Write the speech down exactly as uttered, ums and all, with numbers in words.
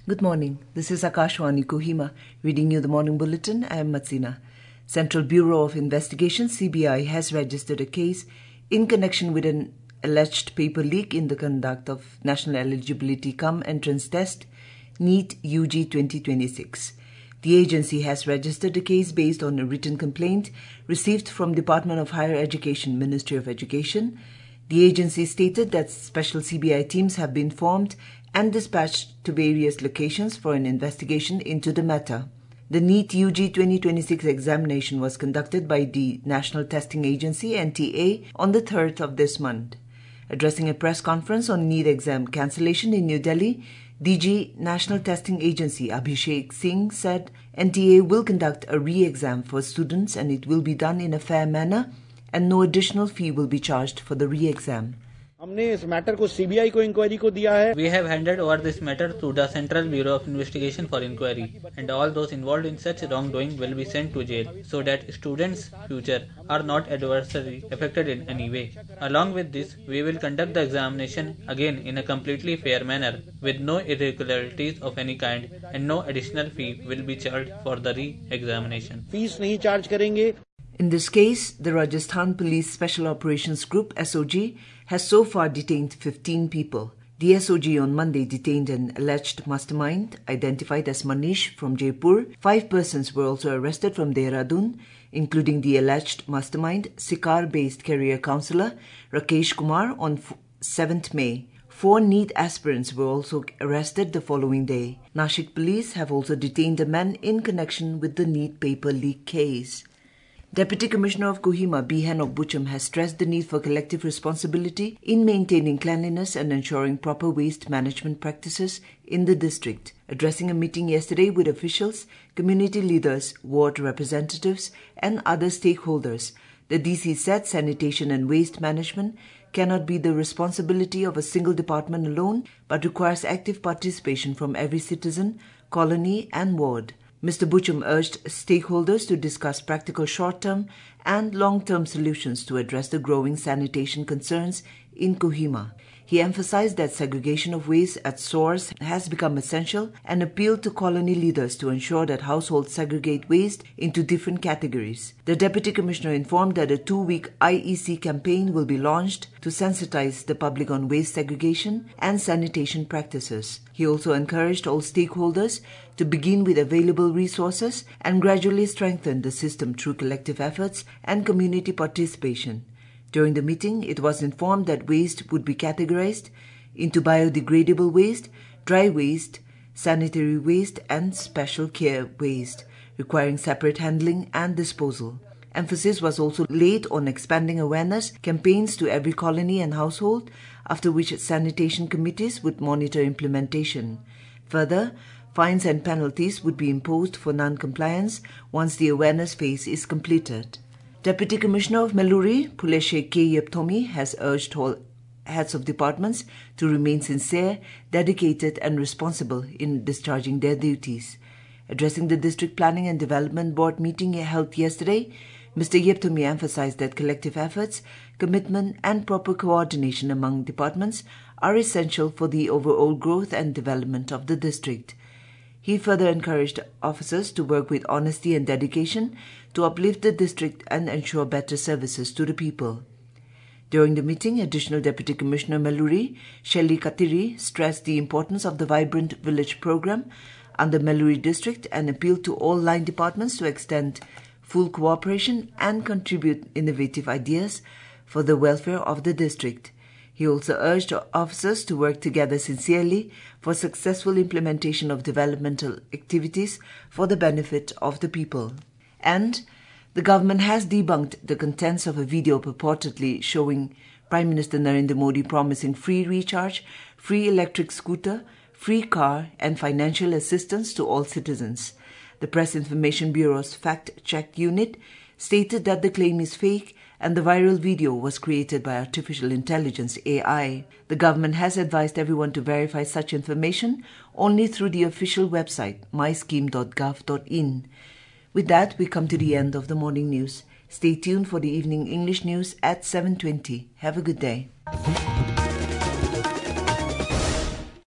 Good morning. This is Akashwani Kohima reading you the morning bulletin. I am Matsina. Central Bureau of Investigation (C B I) has registered a case in connection with an alleged paper leak in the conduct of National Eligibility Cum Entrance Test NEET U G twenty twenty-six. The agency has registered a case based on a written complaint received from Department of Higher Education, Ministry of Education. The agency stated that special C B I teams have been formed and dispatched to various locations for an investigation into the matter. The NEET U G twenty twenty-six examination was conducted by the National Testing Agency N T A on the third of this month. Addressing a press conference on NEET exam cancellation in New Delhi, D G National Testing Agency Abhishek Singh said N T A will conduct a re-exam for students and it will be done in a fair manner and no additional fee will be charged for the re-exam. हमने इस matter को CBI को inquiry को दिया है. We have handed over this matter to the Central Bureau of Investigation for inquiry, and all those involved in such wrongdoing will be sent to jail, so that students' future are not adversely affected in any way. Along with this, we will conduct the examination again in a completely fair manner, with no irregularities of any kind, and no additional fee will be charged for the re-examination. Fees नहीं charge करेंगे. In this case, the Rajasthan Police Special Operations Group S O G has so far detained fifteen people. The S O G on Monday detained an alleged mastermind identified as Manish from Jaipur. Five persons were also arrested from Dehradun, including the alleged mastermind, Sikar-based career counsellor Rakesh Kumar on seventh May. Four NEET aspirants were also arrested the following day. Nashik police have also detained a man in connection with the NEET paper leak case. Deputy Commissioner of Kohima, B. Henok Buchum, has stressed the need for collective responsibility in maintaining cleanliness and ensuring proper waste management practices in the district. Addressing a meeting yesterday with officials, community leaders, ward representatives, and other stakeholders, the D C said sanitation and waste management cannot be the responsibility of a single department alone, but requires active participation from every citizen, colony, and ward. Mister Buchum urged stakeholders to discuss practical short-term and long-term solutions to address the growing sanitation concerns in Kohima. He emphasized that segregation of waste at source has become essential and appealed to colony leaders to ensure that households segregate waste into different categories. The Deputy Commissioner informed that a two-week I E C campaign will be launched to sensitize the public on waste segregation and sanitation practices. He also encouraged all stakeholders to begin with available resources and gradually strengthen the system through collective efforts and community participation. During the meeting, it was informed that waste would be categorized into biodegradable waste, dry waste, sanitary waste, and special care waste, requiring separate handling and disposal. Emphasis was also laid on expanding awareness campaigns to every colony and household, after which sanitation committees would monitor implementation. Further, fines and penalties would be imposed for non-compliance once the awareness phase is completed. Deputy Commissioner of Melluri, Puleshe K. Yepthomi, has urged all heads of departments to remain sincere, dedicated and responsible in discharging their duties. Addressing the District Planning and Development Board meeting held yesterday, Mister Yepthomi emphasized that collective efforts, commitment and proper coordination among departments are essential for the overall growth and development of the district. He further encouraged officers to work with honesty and dedication to uplift the district and ensure better services to the people. During the meeting, Additional Deputy Commissioner Melluri, Shelly Katiri, stressed the importance of the Vibrant Village program under Melluri district and appealed to all line departments to extend full cooperation and contribute innovative ideas for the welfare of the district. He also urged officers to work together sincerely for successful implementation of developmental activities for the benefit of the people. And the government has debunked the contents of a video purportedly showing Prime Minister Narendra Modi promising free recharge, free electric scooter, free car and financial assistance to all citizens. The Press Information Bureau's fact-check unit stated that the claim is fake and the viral video was created by artificial intelligence A I. The government has advised everyone to verify such information only through the official website my scheme dot gov dot in. With that, we come to the end of the morning news. Stay tuned for the evening English news at seven twenty. Have a good day.